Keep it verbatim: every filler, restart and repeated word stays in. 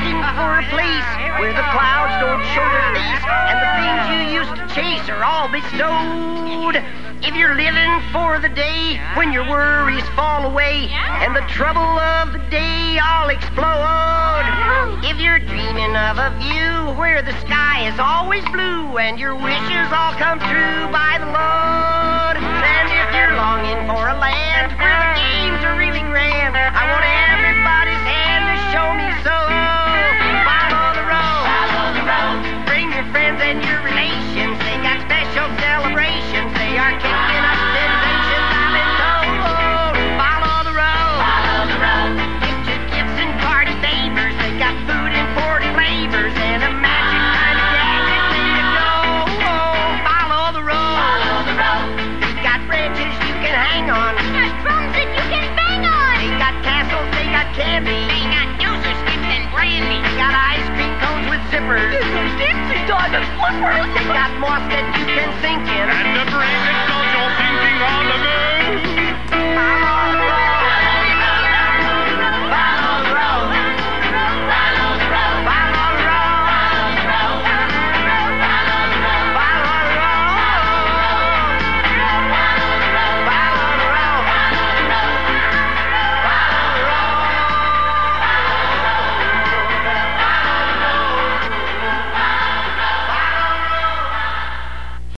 looking for a place where the clouds don't show their face and the things you used to chase are all bestowed. If you're living for the day when your worries fall away and the trouble of the day all explode. If you're dreaming of a view where the sky is always blue and your wishes all come true by the Lord. And if you're longing for a land where the games are really grand, I want everybody's hand to show me so. Follow the road. Follow the road. Bring your friends and your relations. They got special celebrations. They are kicking up sensations, I've been told. Follow the road. Follow the road. Gift your gifts and party favors. They got food and forty flavors and a magic kind of gadget way to go. Follow the road. Follow the road. They got branches you can hang on. They got drums that you can bang on. They got castles, they got candy. They got user skips and brandy. They got ice cream cones with zippers. Dipsy dog and flippers. They got moss that you can sink in. And a brain